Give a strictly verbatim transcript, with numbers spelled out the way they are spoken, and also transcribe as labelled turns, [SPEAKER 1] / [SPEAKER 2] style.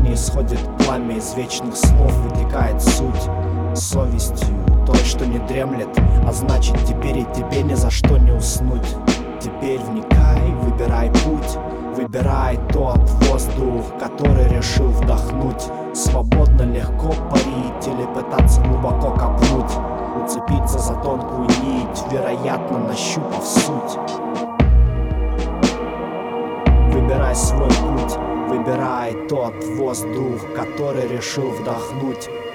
[SPEAKER 1] пламя исходит пламя, из вечных слов вытекает суть. Совестью той, что не дремлет, а значит теперь и тебе ни за что не уснуть. Теперь вникай, выбирай путь, выбирай тот воздух, который решил вдохнуть. Свободно, легко парить или пытаться глубоко копнуть, уцепиться за тонкую нить, вероятно, нащупав суть. Выбирай свой путь, выбирай тот воздух, который решил вдохнуть.